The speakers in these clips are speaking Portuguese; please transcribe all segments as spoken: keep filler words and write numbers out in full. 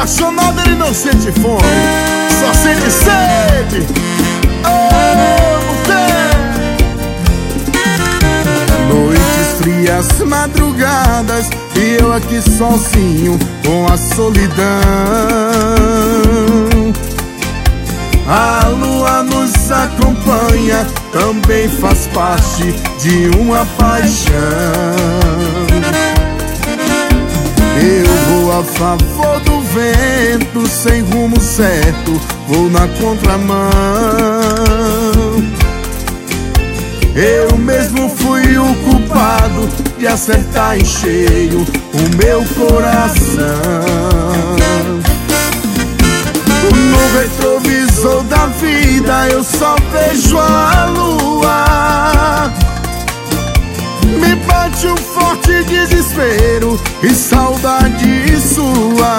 apaixonado ele não sente fome, só sente sede. Oh, noites frias, madrugadas, e eu aqui sozinho com a solidão. A lua nos acompanha, também faz parte de uma paixão. Eu vou a favor do vento, sem rumo certo, vou na contramão. Eu mesmo fui o culpado de acertar em cheio o meu coração. No retrovisor da vida eu só vejo a lua. Me bate um forte desespero e saudade sua.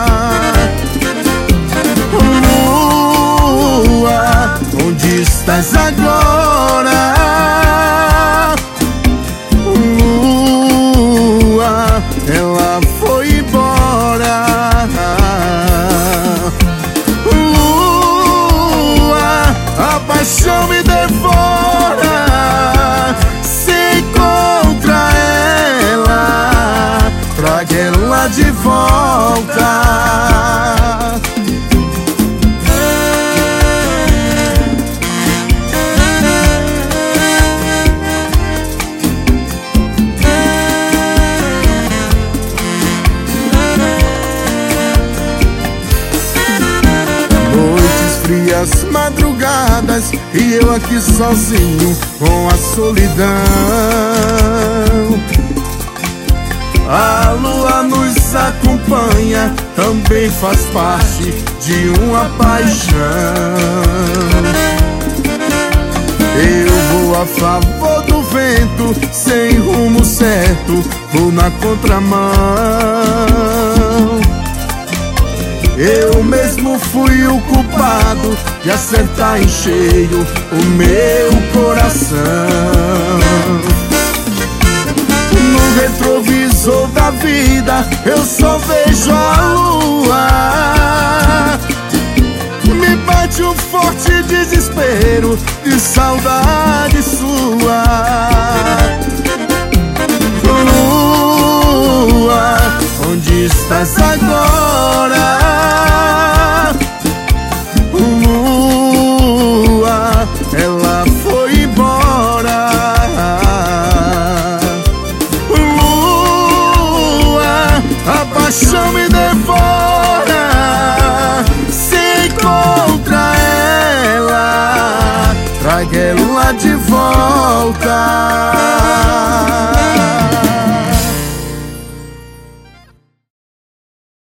Lua, onde estás agora? Lua, ela foi embora. Lua, a paixão me devora. Se encontra ela, traga ela de volta. Frias madrugadas, e eu aqui sozinho com a solidão. A lua nos acompanha, também faz parte de uma paixão. Eu vou a favor do vento, sem rumo certo, vou na contramão. Eu mesmo fui o culpado de acertar em cheio o meu coração. No retrovisor da vida eu só vejo a lua. Me bate um forte desespero de saudade sua. Lua, onde estás agora? Lua, ela foi embora. Lua, a paixão